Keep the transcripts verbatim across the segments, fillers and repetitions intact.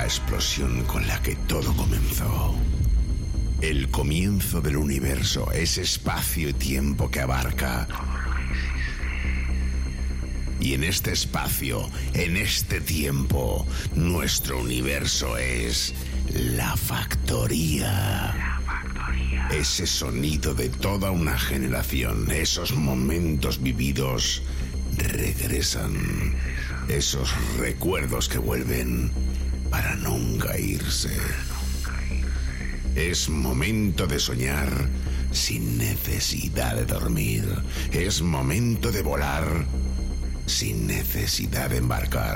la explosión con la que todo comenzó. El comienzo del universo, ese espacio y tiempo que abarca. Y en este espacio, en este tiempo, nuestro universo es la factoría. La factoría. Ese sonido de toda una generación, esos momentos vividos regresan. Esos recuerdos que vuelven para nunca irse. Es momento de soñar sin necesidad de dormir. Es momento de volar sin necesidad de embarcar.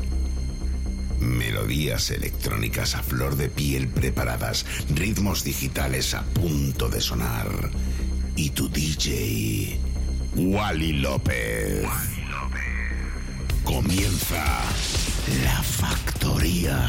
Melodías electrónicas a flor de piel preparadas, ritmos digitales a punto de sonar. Y tu D J, Wally López. Wally López. Comienza La Factoría.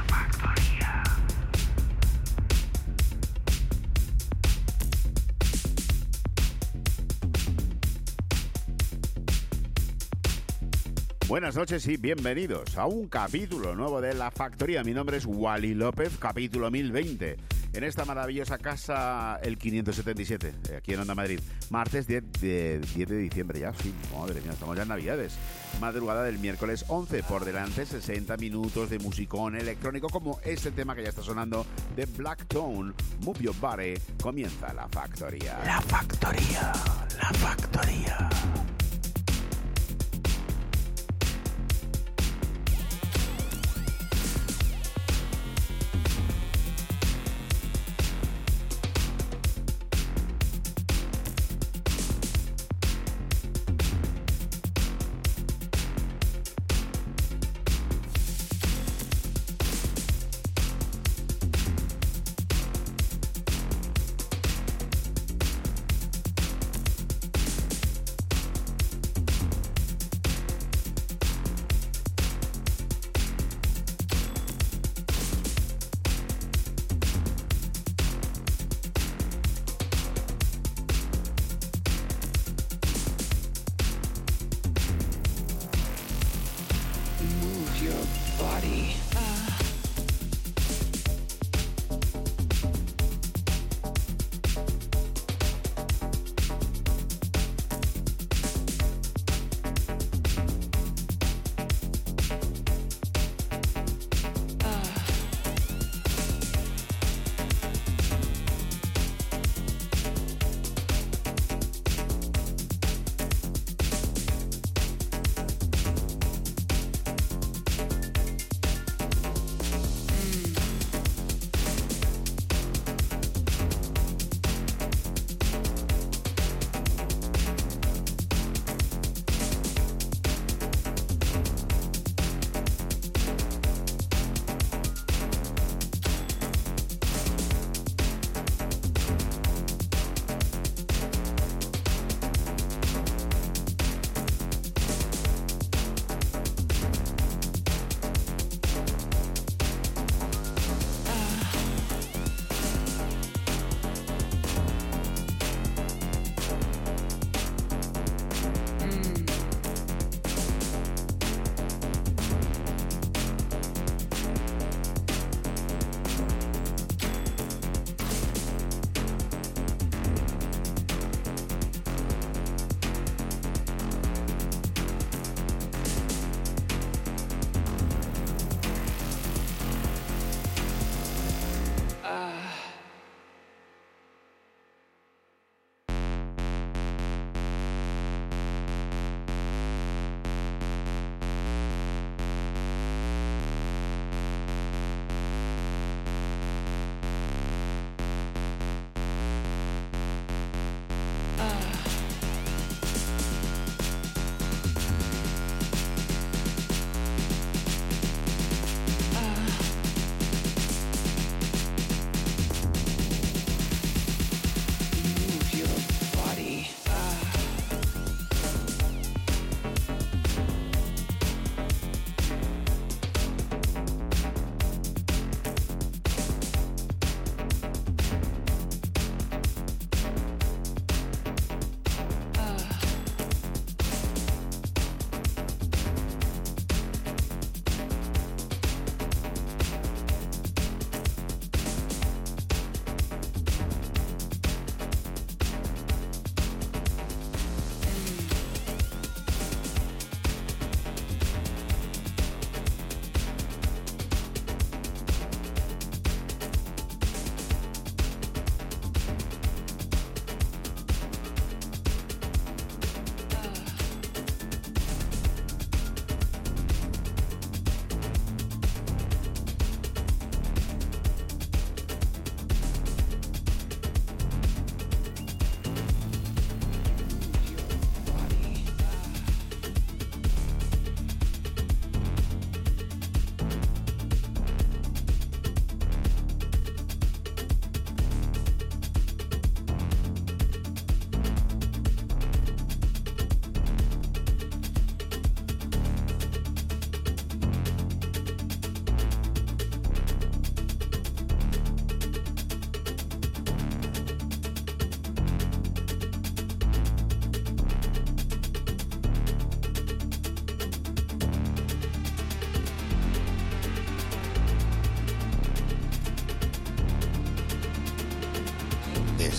Buenas noches y bienvenidos a un capítulo nuevo de La Factoría. Mi nombre es Wally López, capítulo mil veinte. En esta maravillosa casa, el quinientos setenta y siete, aquí en Onda Madrid. Martes diez de diciembre ya, sí, madre mía, estamos ya en Navidades. Madrugada del miércoles once, por delante sesenta minutos de musicón electrónico como este tema que ya está sonando de Black Tone, Move Your Body. Comienza La Factoría. La Factoría, La Factoría.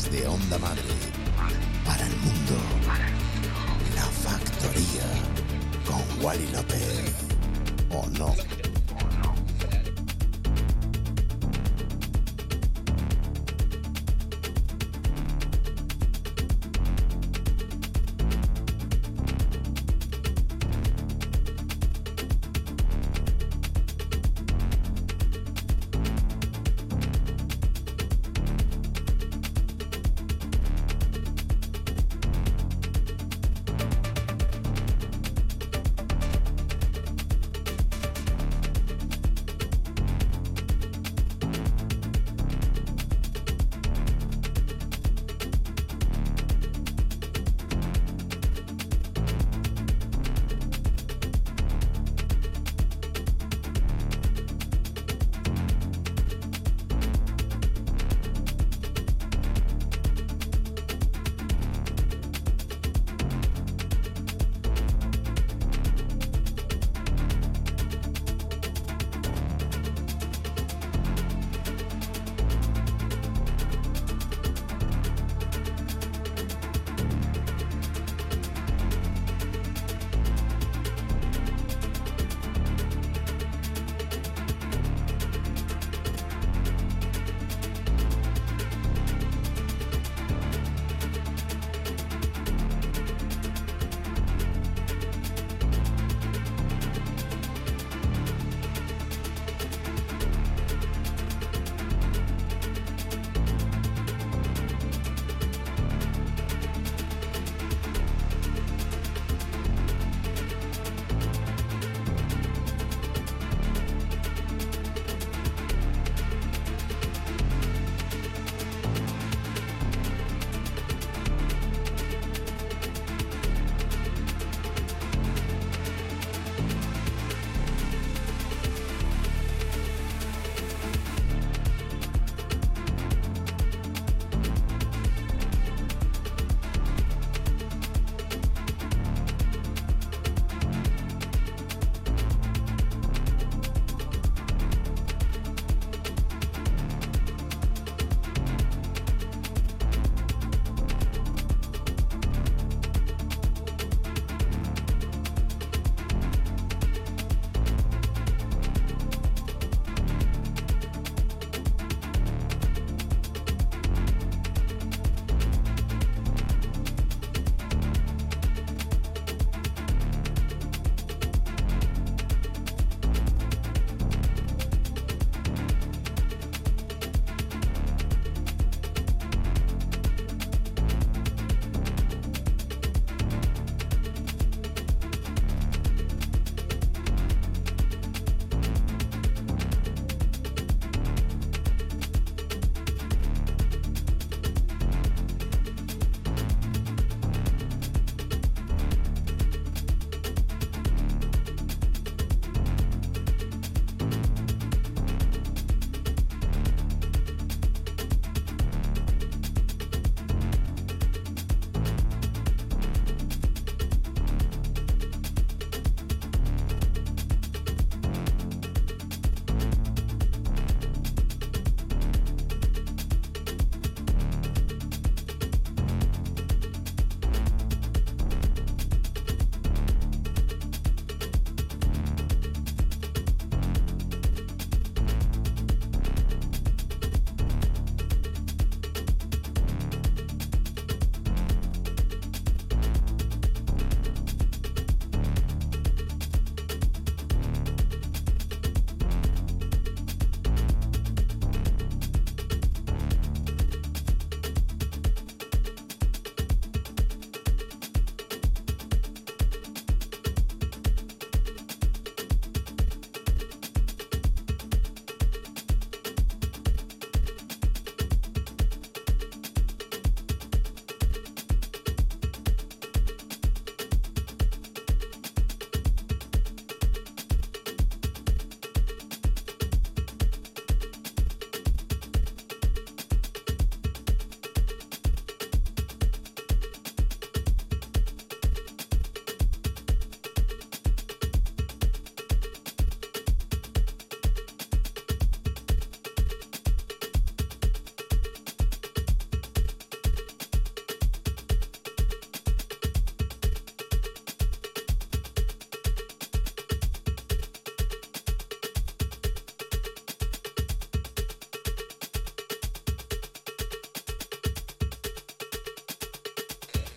Desde Onda Madre, para el mundo, La Factoría, con Wally López, ¿o no?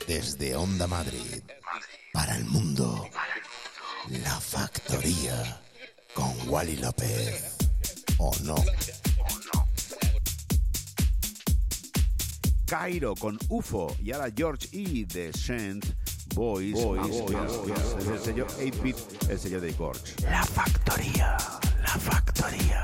Desde Onda Madrid, para el mundo, La Factoría, con Wally López. ¿O no? Cairo con U F O y ahora George E. de Saint Boys, Boys, Boys, Boys, Boys. Es el sello ocho bit, el sello de Gorge. La Factoría, La Factoría.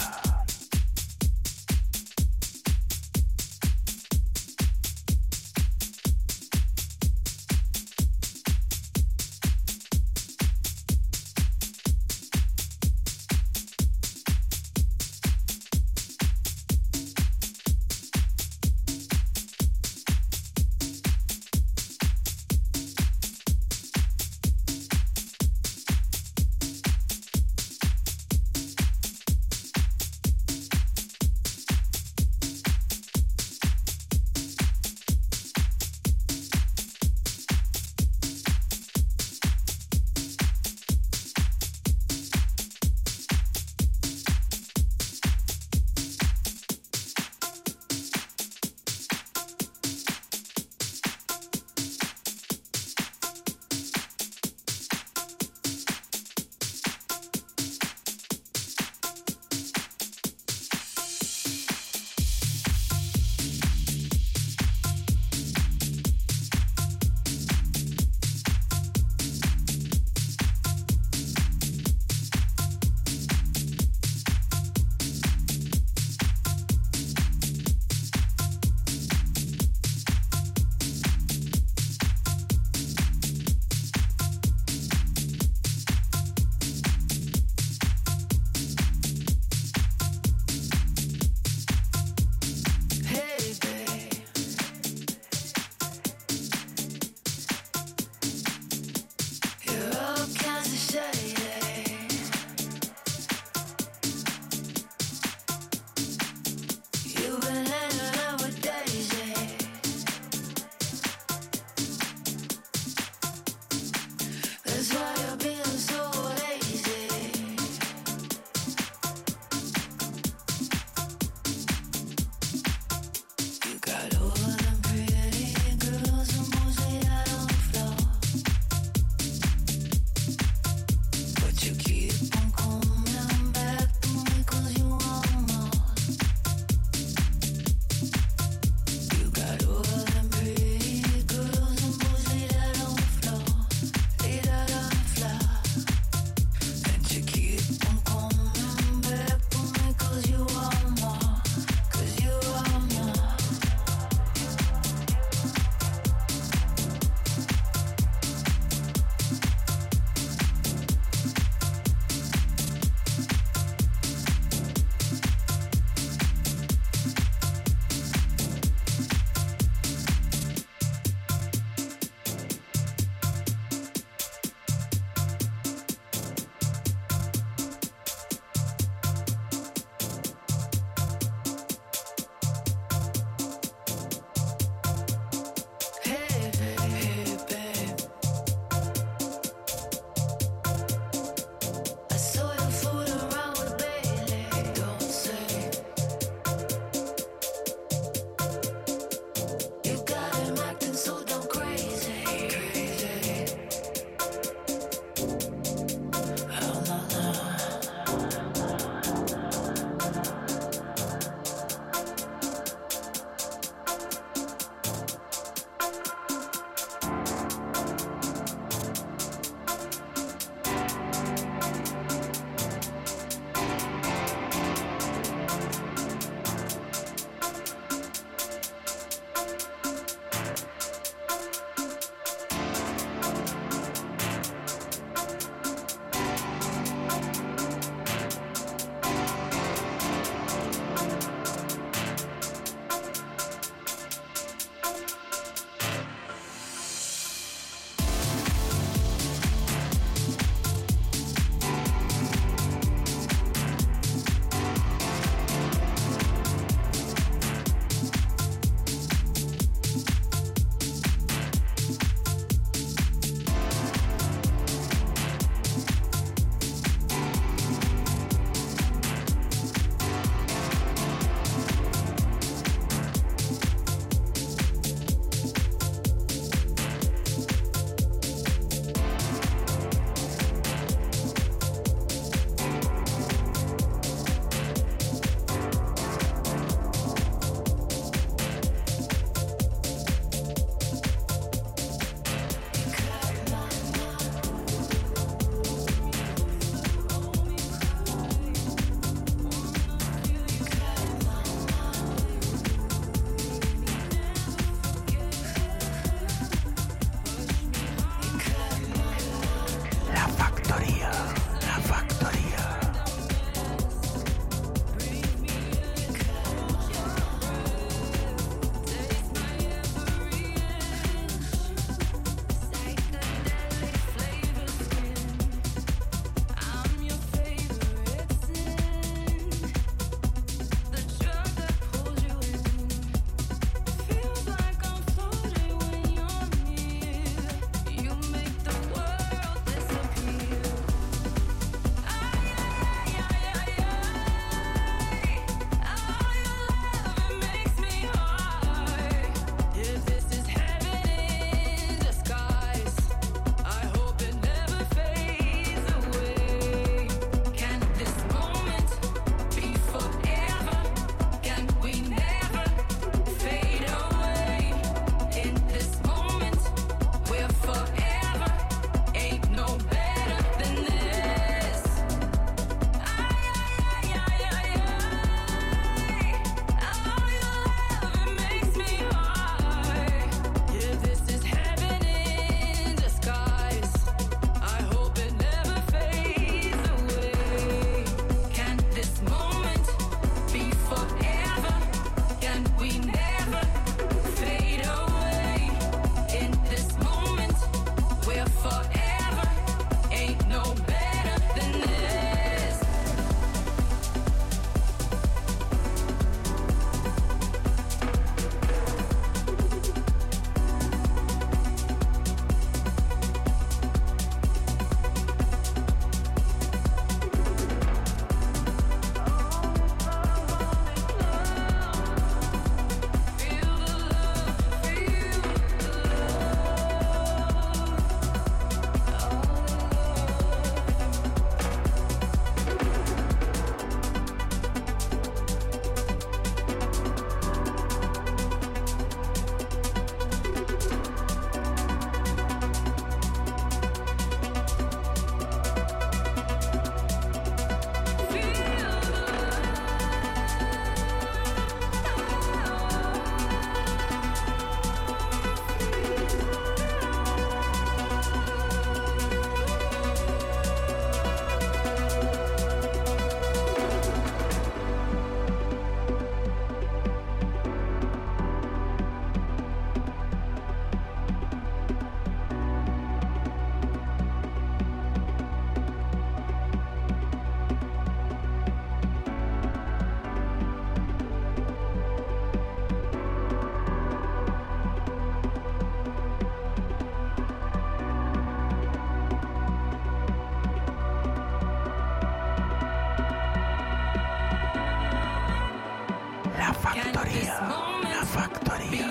La Factoría.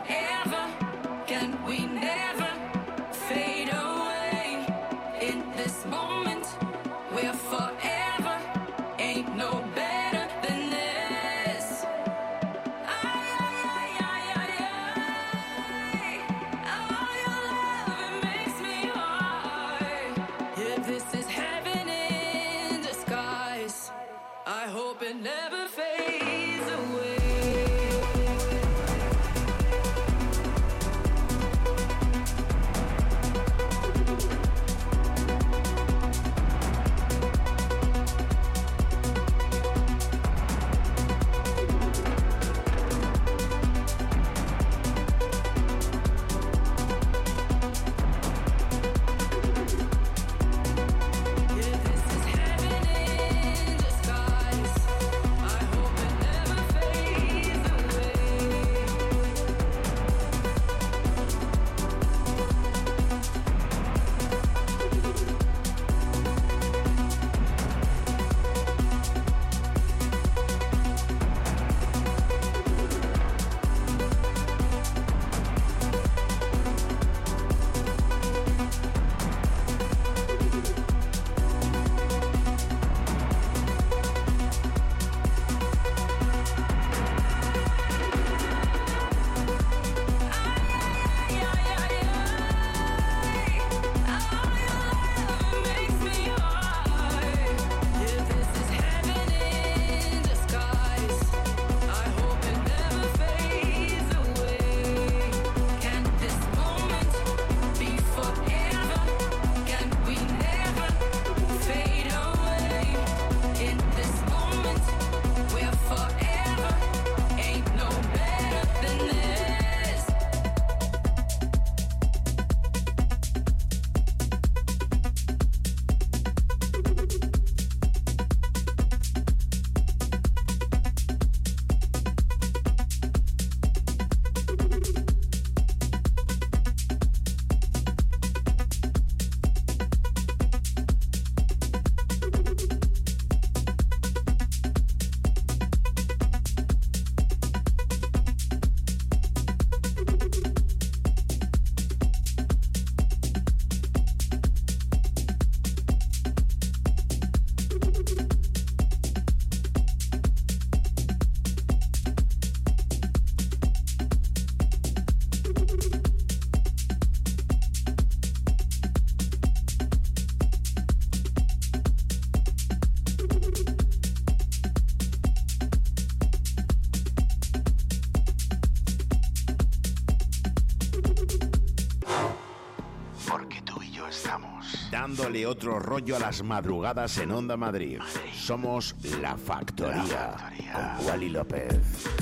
Dándole otro rollo a las madrugadas en Onda Madrid. Somos La Factoría, con Wally López.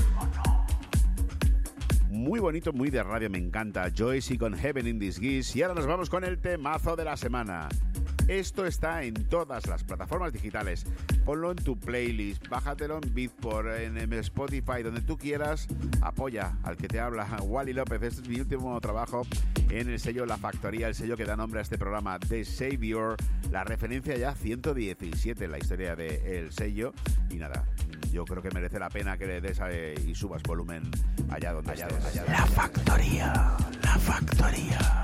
Muy bonito, muy de radio, me encanta. Joyce con Heaven in Disguise. Y ahora nos vamos con el temazo de la semana. Esto está en todas las plataformas digitales. Ponlo en tu playlist, bájatelo en Beatport, en Spotify, donde tú quieras. Apoya al que te habla, Wally López. Este es mi último trabajo en el sello La Factoría, el sello que da nombre a este programa, The Savior, la referencia ya ciento diecisiete en la historia del sello. Y nada, yo creo que merece la pena que le des a, y subas volumen allá donde allá, estés. Allá, allá, La Factoría, La Factoría.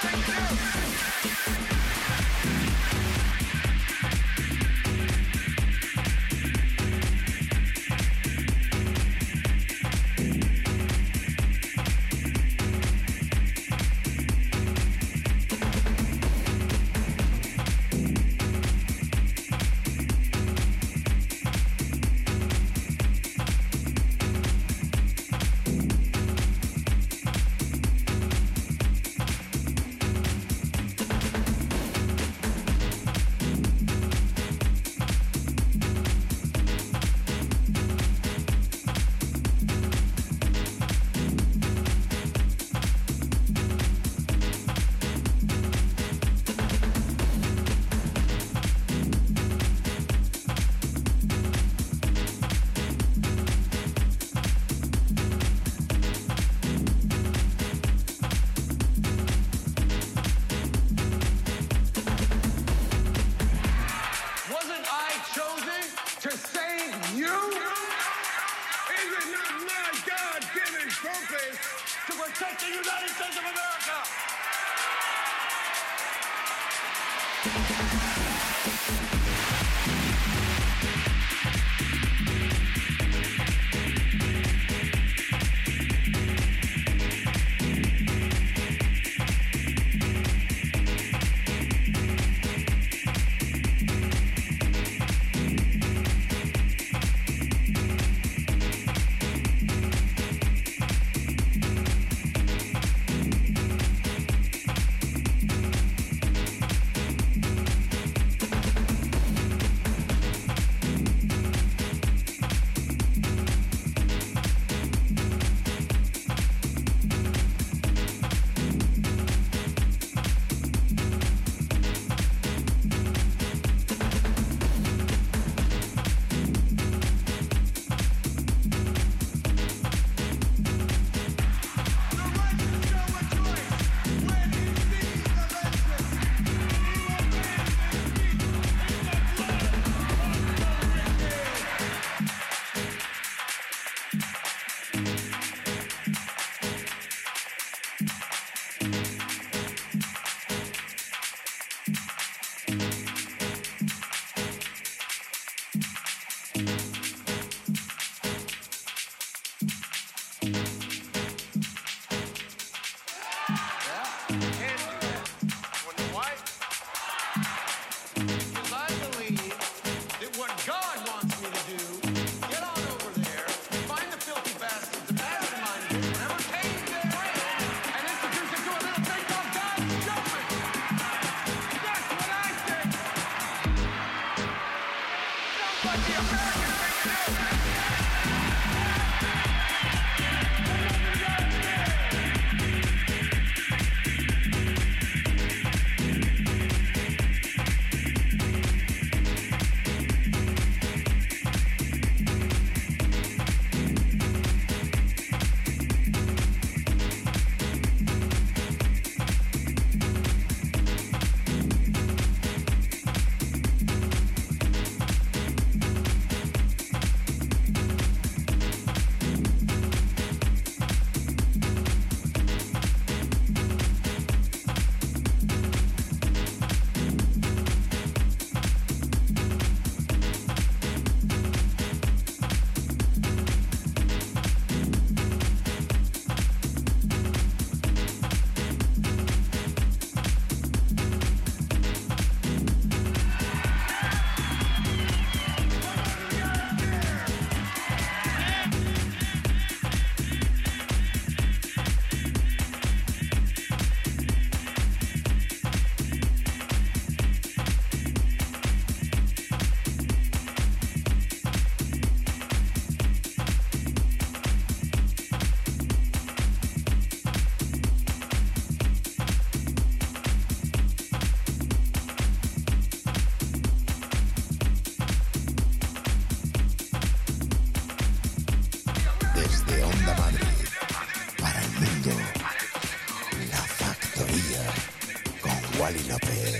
Wally López,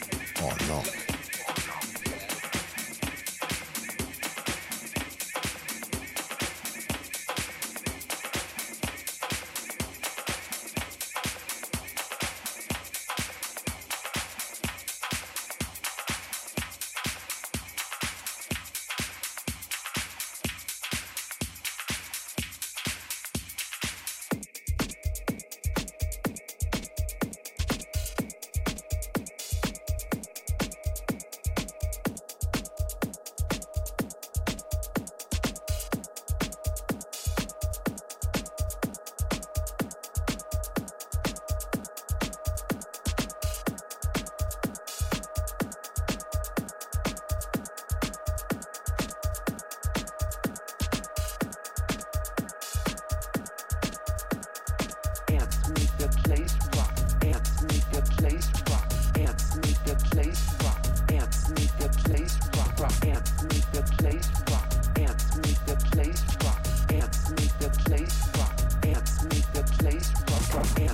¿o no?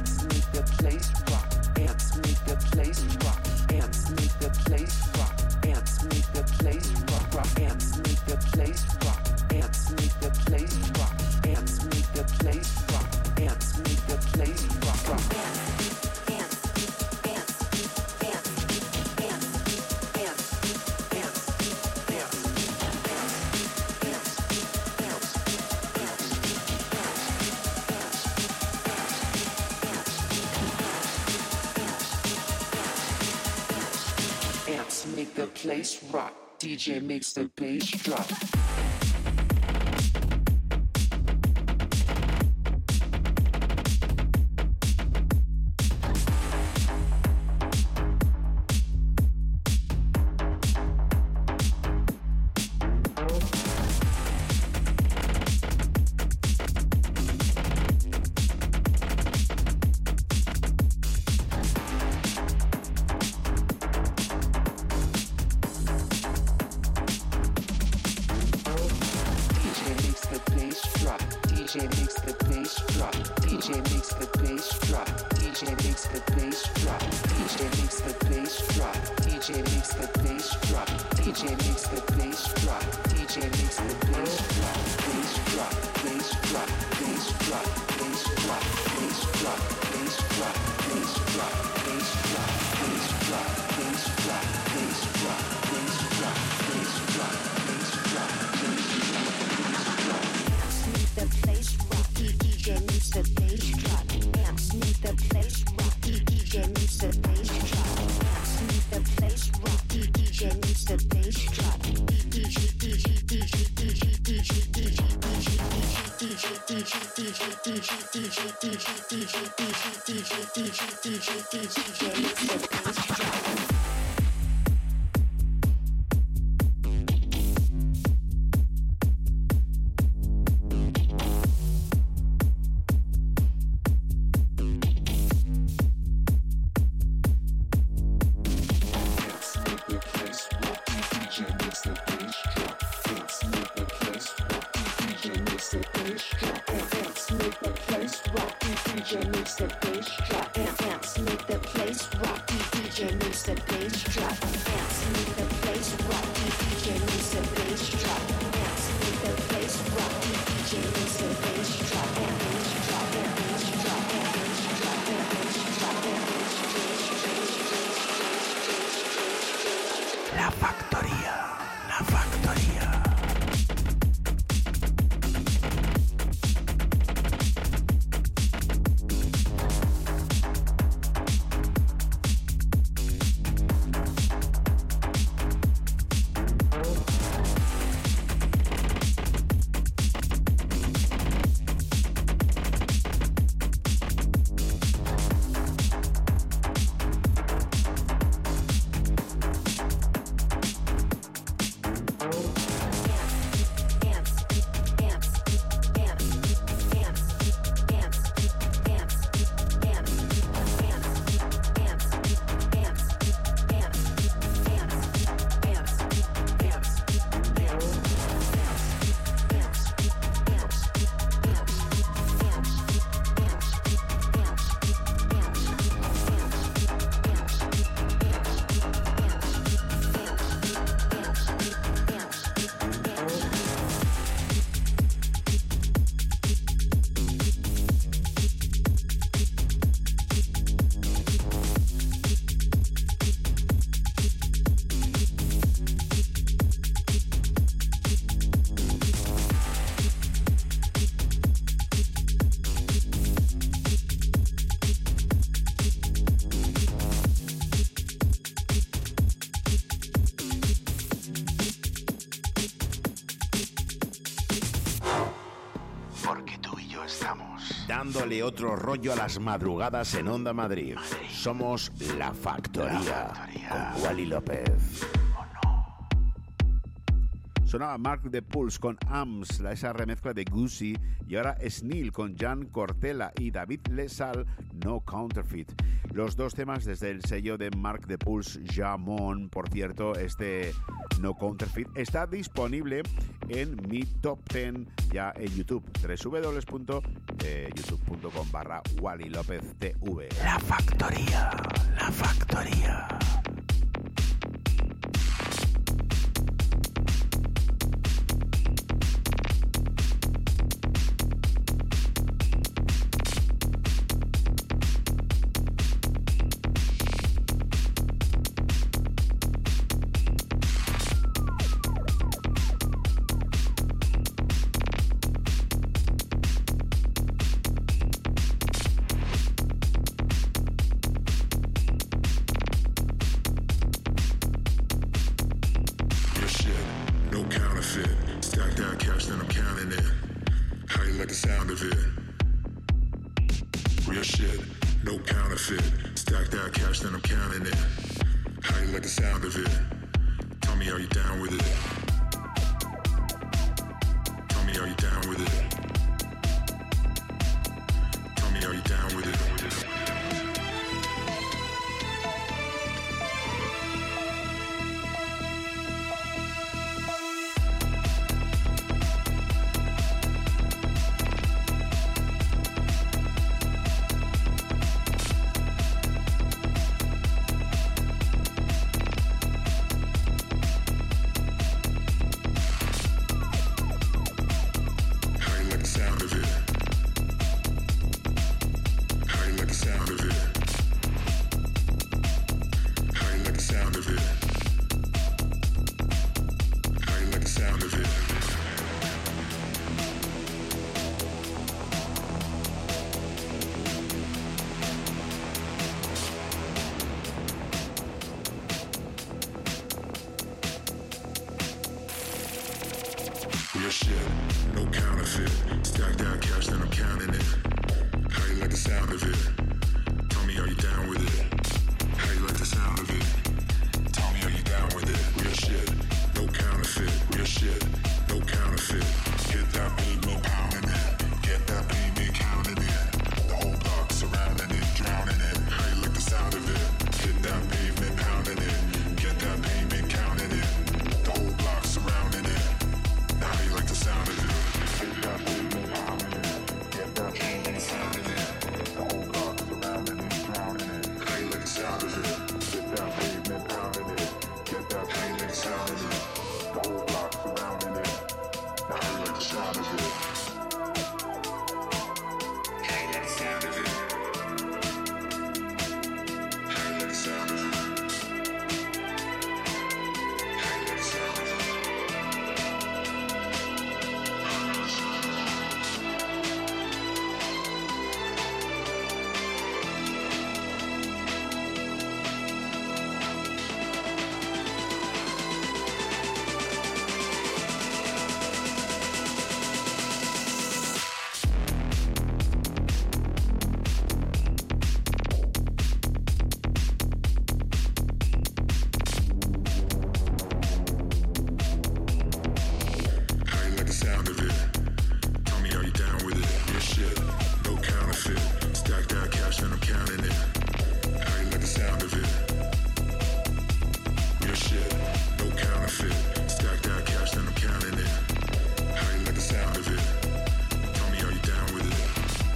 Amps make the place rock. Amps make the place rock. Amps make the place rock. Amps make the place rock. Rock. Amps make the place rock. Amps make the place rock. Amps make the place rock. Amps make the place rock. Rock. Make the place rock. D J makes the bass drop. La factoría, la factoría. Dándole otro rollo a las madrugadas en Onda Madrid. Madrid. Somos La Factoría, La Factoría. Con Wally López. Sonaba Mark the Pulse con Ams, esa remezcla de Goosey, y ahora Snil con Jan Cortella y David Lesal, No Counterfeit. Los dos temas desde el sello de Mark the Pulse, Jamon. Por cierto, este No Counterfeit está disponible en mi Top diez ya en YouTube, doble u doble u doble u punto youtube punto com barra Wally López T V. La factoría, la factoría. Real shit, no counterfeit. Stack that cash, then I'm counting it. How you like the sound of it? Tell me, are you down with it? How you like the sound of it? Tell me, are you down with it? Real shit, no counterfeit. Real shit, no counterfeit. Get that pavement pounding it. Get that pavement counting it. The whole block surrounding it, drowning it. How you like the sound of it? Get that pavement pounding it. Get that pavement counting it. The whole block surrounding it. Now how you like the sound of it? Get that pavement pounding it. Get that pavement sounding it. The whole block surrounding it, drowning it. How you like the sound of it? Get that pavement pounding it. Get that pavement sounding it. The whole block surrounding it. Now how you like the sound of it? How you like the sound of it? How you like the sound of it? How you like the sound of it? How you like the sound of it? Tell me, are you down with it? Real shit, no counterfeit. Stack that cash and I'm counting it. How you like the sound of it? Real shit, no counterfeit. Stack that cash and I'm counting it. How you like the sound of it? Tell me, are you down with it?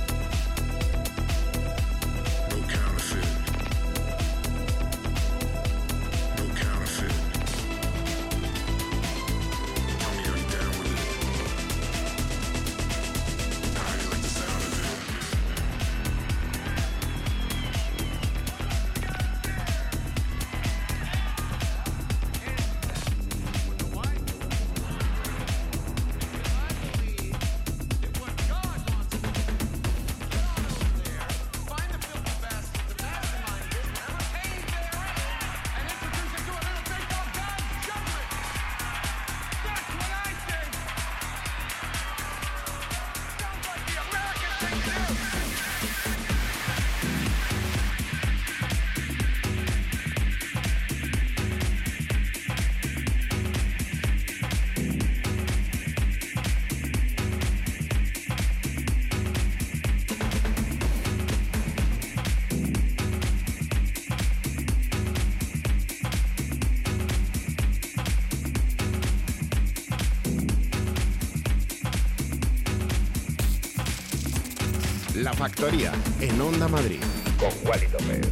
No counterfeit. No counterfeit. Tell me, are you down with it? How you like the sound of it? La Factoría, en Onda Madrid, con Wally López.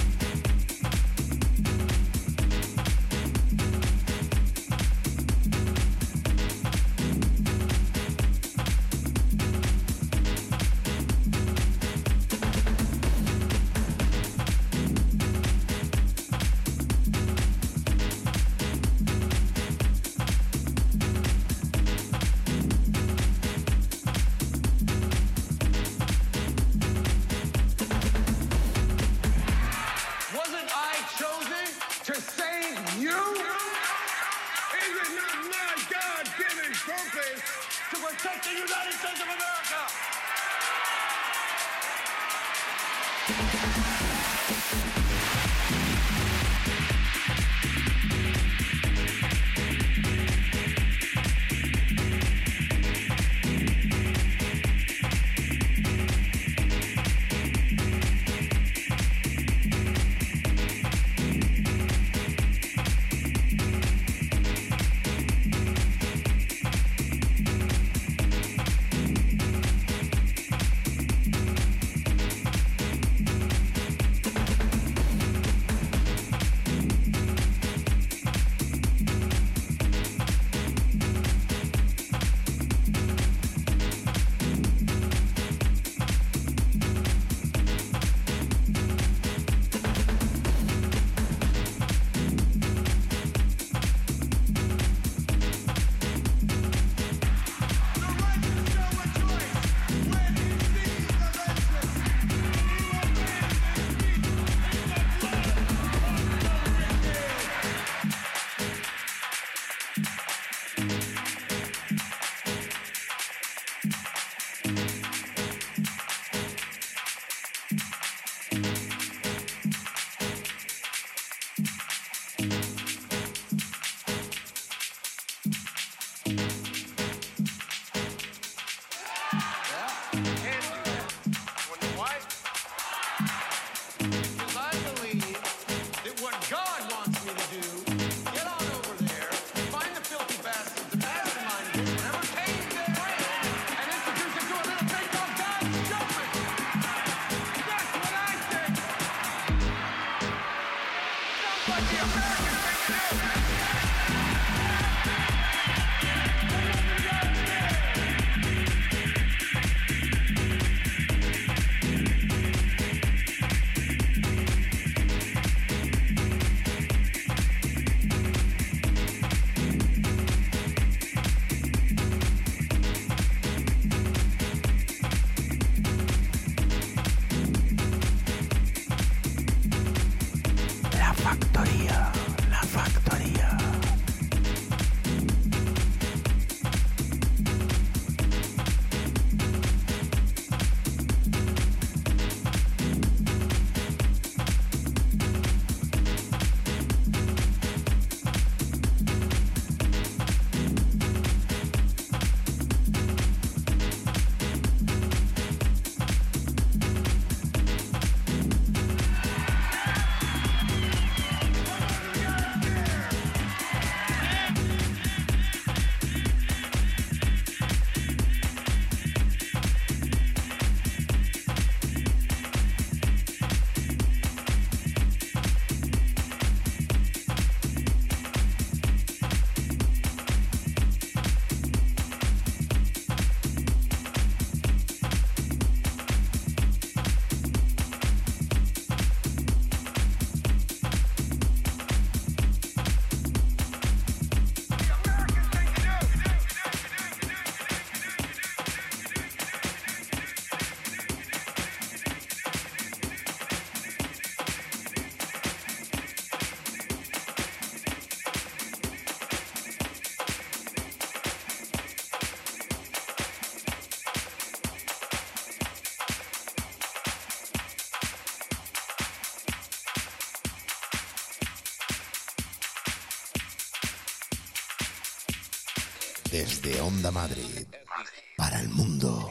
Desde Onda Madrid, para el mundo,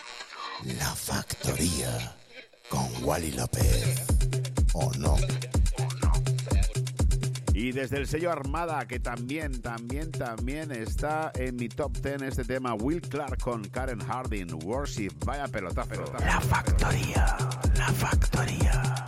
La Factoría, con Wally López, ¿o no? Y desde el sello Armada, que también, también, también está en mi top ten este tema, Will Clark con Karen Harding, Worship, vaya pelotazo. La factoría, la factoría.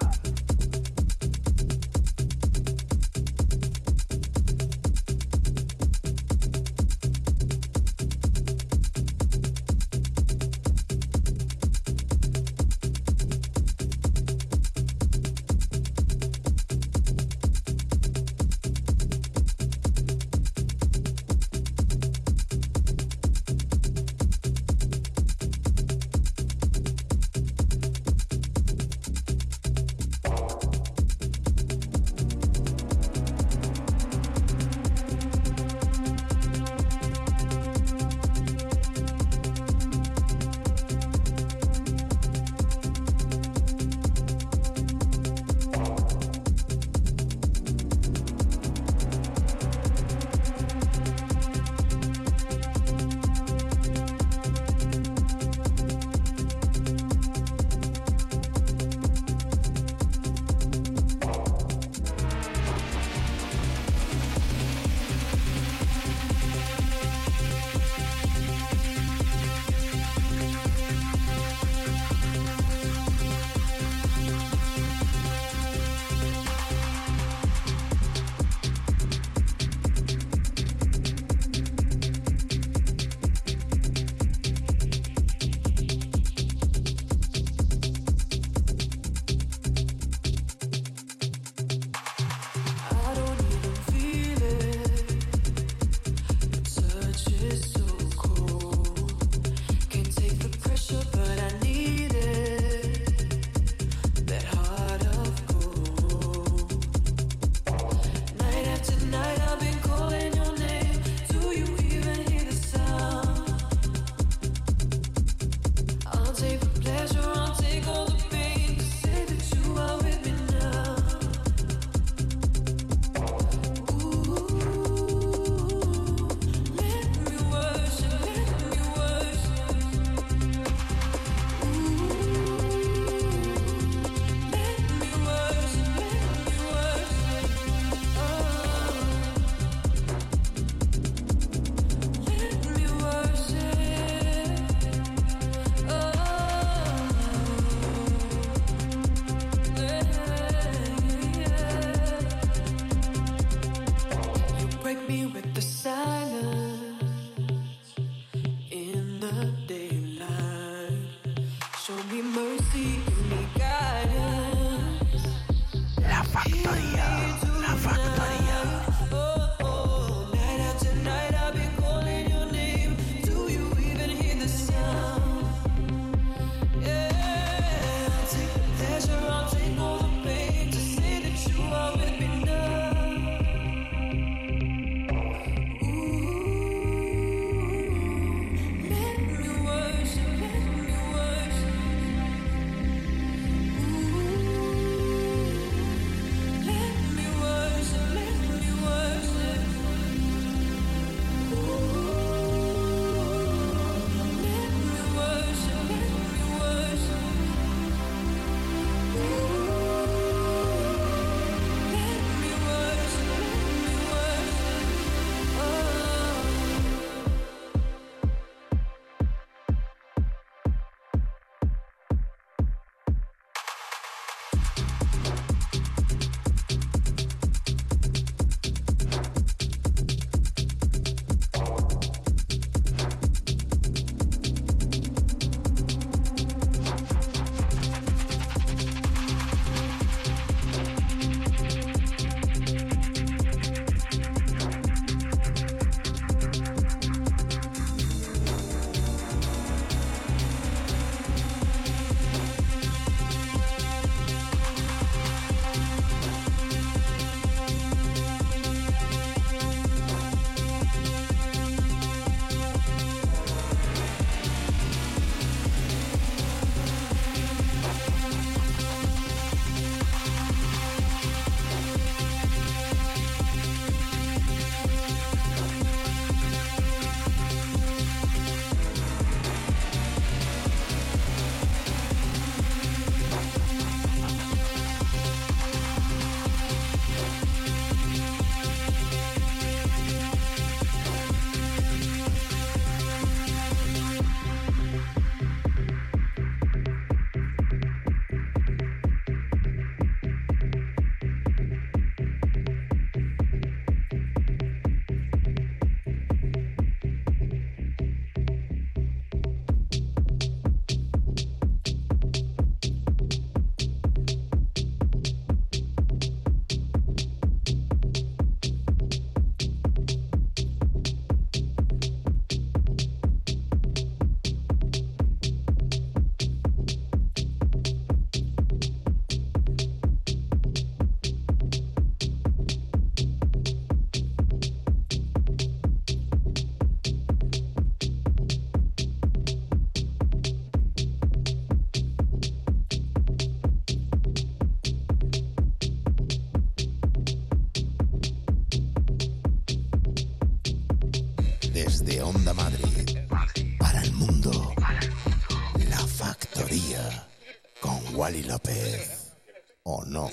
Desde Onda Madrid, para el mundo, La Factoría, con Wally López, ¿o no?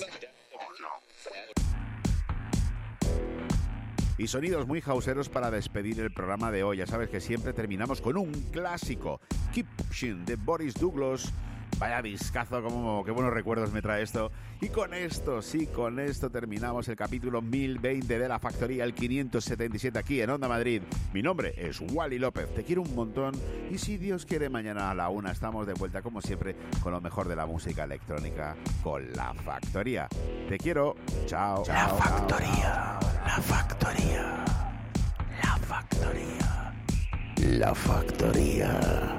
Y sonidos muy houseeros para despedir el programa de hoy. Ya sabes que siempre terminamos con un clásico, Keep Pushing, de Boris Douglas. Vaya discazo, como qué buenos recuerdos me trae esto. Y con esto, sí, con esto terminamos el capítulo mil veinte de La Factoría, el quinientos setenta y siete aquí en Onda Madrid. Mi nombre es Wally López, te quiero un montón y si Dios quiere mañana a la una estamos de vuelta como siempre con lo mejor de la música electrónica con La Factoría. Te quiero, chao. La chao, Factoría, chao. La Factoría, La Factoría, La Factoría.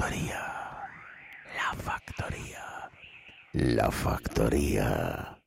factoría. La factoría. La factoría.